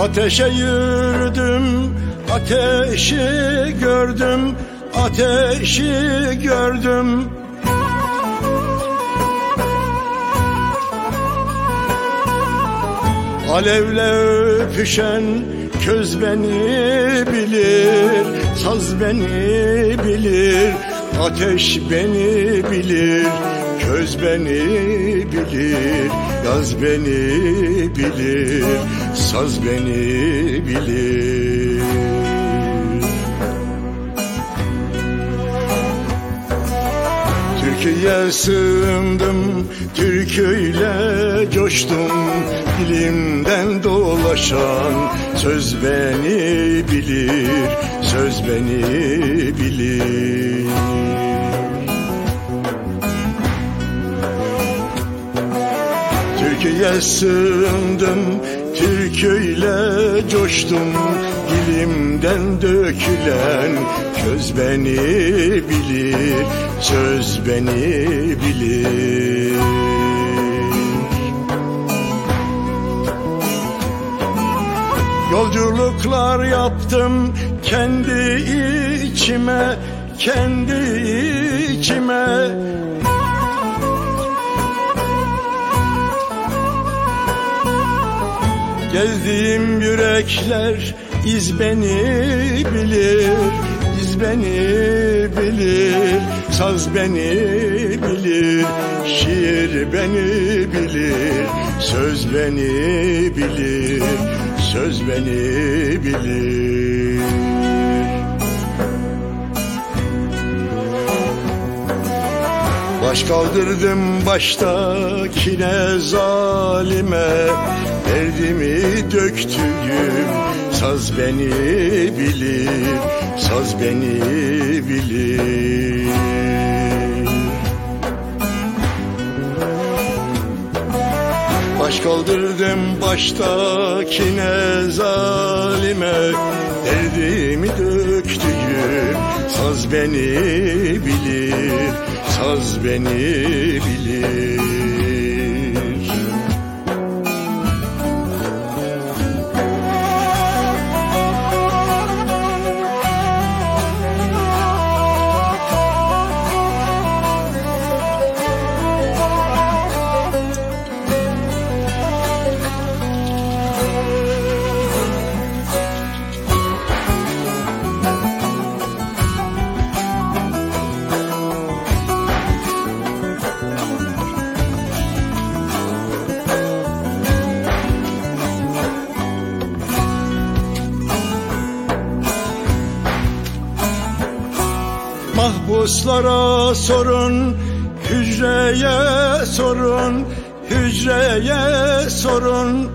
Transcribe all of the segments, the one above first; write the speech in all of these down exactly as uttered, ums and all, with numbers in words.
Ateşe yürüdüm, ateşi gördüm, ateşi gördüm. Alevle öpüşen köz beni bilir, saz beni bilir, ateş beni bilir, köz beni bilir, yaz beni bilir, saz beni bilir. Türküye sığındım, türküyle coştum, dilimden dolaşan söz beni bilir, söz beni bilir. Türküye sığındım, türküyle coştum, dilimden dökülen köz beni bilir, söz beni bilir. Yolculuklar yaptım kendi içime, kendi içime. Gezdiğim yürekler iz beni bilir, iz beni bilir, saz beni bilir, şiir beni bilir, söz beni bilir, söz beni bilir. Baş kaldırdım baştakine zalime, derdimi döktüğüm saz beni bilir, saz beni bilir. Baş kaldırdım baştakine zalime, derdimi döktüğüm saz beni bilir, saz beni bilir. Mahpuslara sorun, hücreye sorun, hücreye sorun.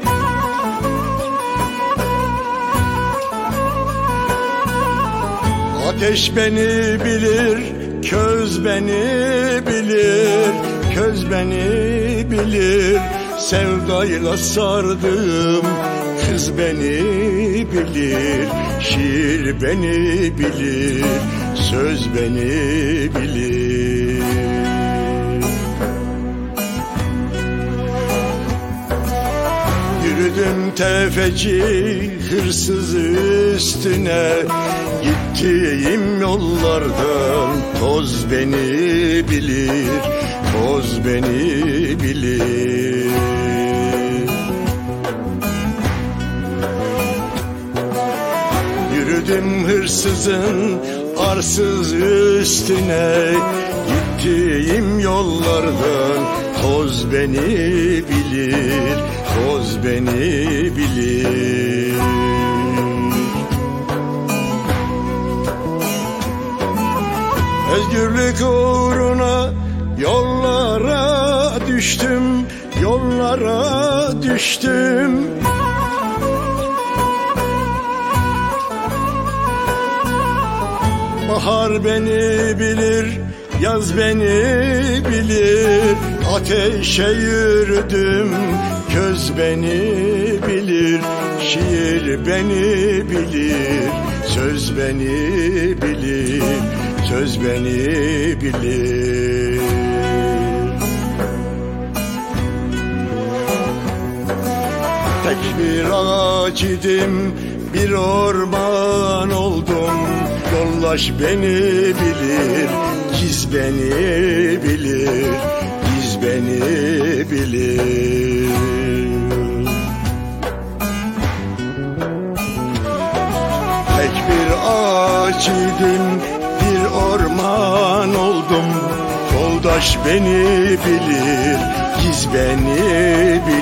Ateş beni bilir, köz beni bilir, köz beni bilir. Sevdayla sardığım kız beni bilir, şiir beni bilir, söz beni bilir. Yürüdüm tefeci hırsız üstüne, gittiğim yollardan toz beni bilir, toz beni bilir. Yürüdüm hırsızın arsız üstüne, gittiğim yollardan toz beni bilir, toz beni bilir. Özgürlük uğruna yollara düştüm, yollara düştüm. Bahar beni bilir, yaz beni bilir. Ateşe yürüdüm, köz beni bilir. Şiir beni bilir, söz beni bilir, söz beni bilir. Tek bir ağaç ağaç idim, bir orman oldum. Yoldaş beni bilir, giz beni bilir, giz beni bilir. Tek bir ağaç idim, bir orman oldum. Yoldaş beni bilir, giz beni bilir,